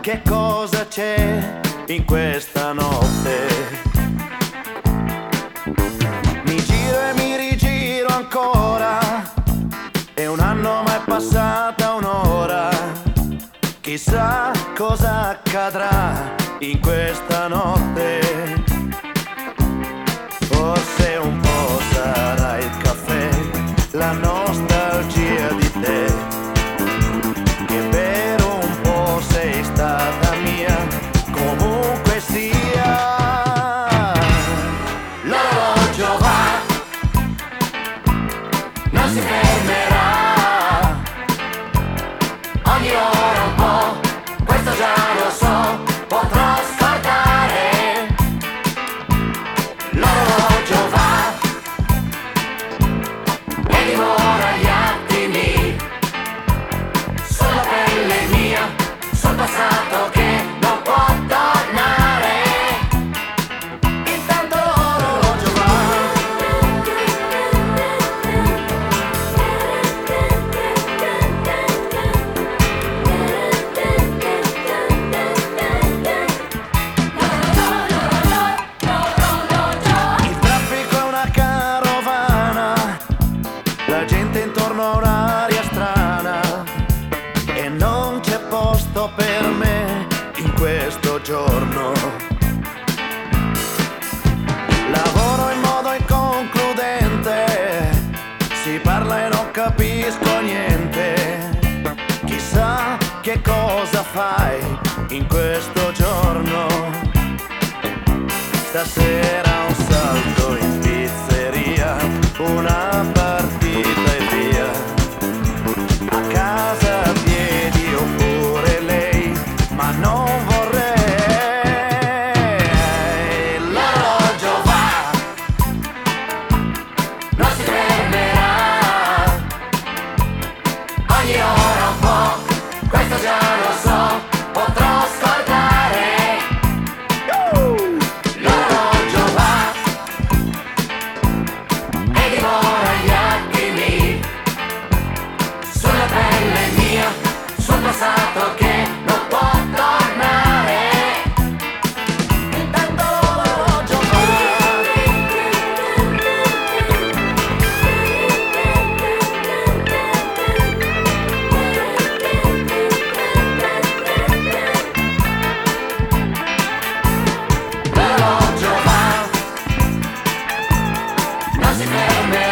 che cosa c'è in questa notte. Mi giro e mi rigiro ancora, e un anno ma è passata un'ora. Chissà cosa accadrà in questa notte. Forse un po' sarà il caffè, la nostalgia di te, che per un po' sei stata mia. Comunque sia, l'orologio va, non si fermerà, ogni ora un po', questo già lo so, potrò scordare. L'orologio va e divora gli attimi sulla pelle mia, sul passato che non può tornare. Intanto l'orologio va. Il traffico è una carovana, la gente intorno a un'aria strana, e non c'è posto per me in questo giorno. Lavoro in modo inconcludente, si parla e non capisco niente. Chissà che cosa fai in questo giorno. Stasera un salto in pizzeria, una partita e via. A casa a piedi oppure lei, ma non vorrei. L'orologio va, non si fermerà, ogni ora un po', questo già lo so, potrò scordare. L'orologio va e divora gli attimi sulla pelle mia, sul passato che non può tornare. Intanto l'orologio va. L'orologio va, non si fermerà.